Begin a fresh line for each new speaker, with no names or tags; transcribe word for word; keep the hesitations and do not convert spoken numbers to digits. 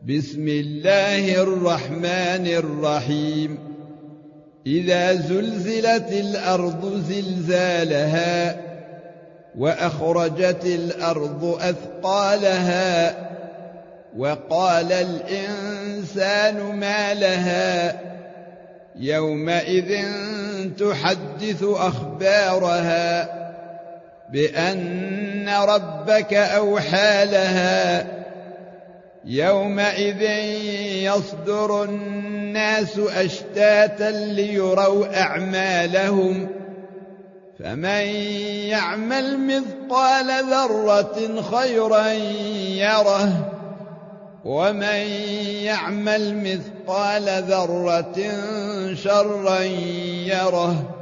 بسم الله الرحمن الرحيم إذا زلزلت الأرض زلزالها وأخرجت الأرض أثقالها وقال الإنسان ما لها يومئذ تحدث أخبارها بأن ربك أوحى لها يومئذ يصدر الناس أشتاتا ليروا أعمالهم فمن يعمل مثقال ذرة خيرا يره ومن يعمل مثقال ذرة شرا يره